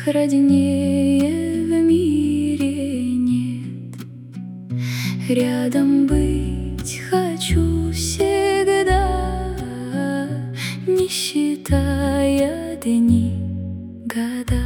их роднее в мире нет. Рядом быть хочу всегда, не считая дни, года.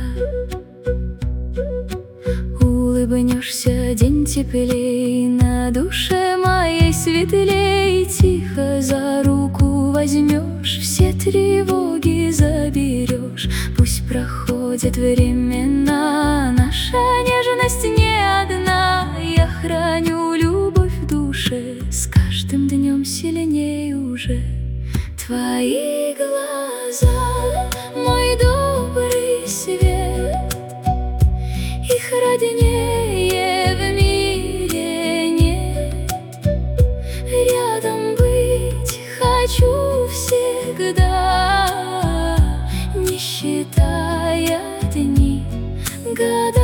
Улыбнешься, день теплей, на душе моей светлей. Тихо за руку возьмешь, все тревоги заберешь. Пусть проходят времена, наша нежность не одна. Я храню любовь в душе, с каждым днем сильнее уже. Твои глаза, мой добрый свет, их роднее в мире нет. Рядом быть хочу всегда, не считая дни, года.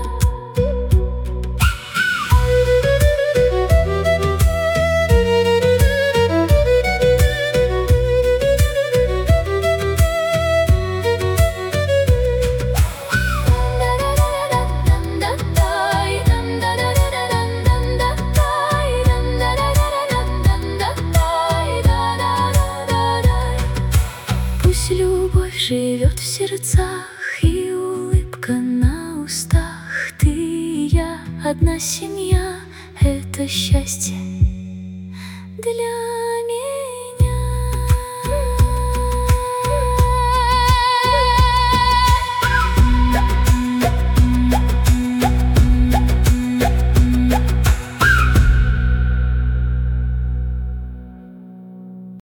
Любовь живет в сердцах, и улыбка на устах. Ты и я, одна семья, это счастье.